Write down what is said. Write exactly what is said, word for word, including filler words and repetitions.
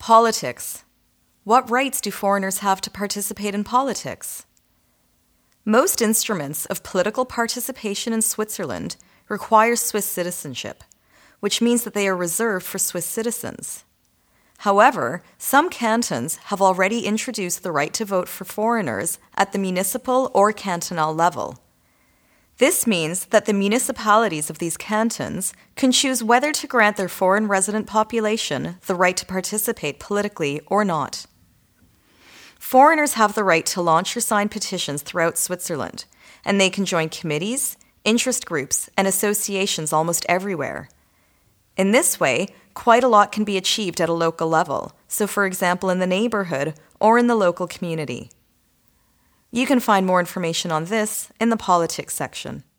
Politics. What rights do foreigners have to participate in politics? Most instruments of political participation in Switzerland require Swiss citizenship, which means that they are reserved for Swiss citizens. However, some cantons have already introduced the right to vote for foreigners at the municipal or cantonal level. This means that the municipalities of these cantons can choose whether to grant their foreign resident population the right to participate politically or not. Foreigners have the right to launch or sign petitions throughout Switzerland, and they can join committees, interest groups, and associations almost everywhere. In this way, quite a lot can be achieved at a local level, so for example in the neighborhood or in the local community. You can find more information on this in the politics section.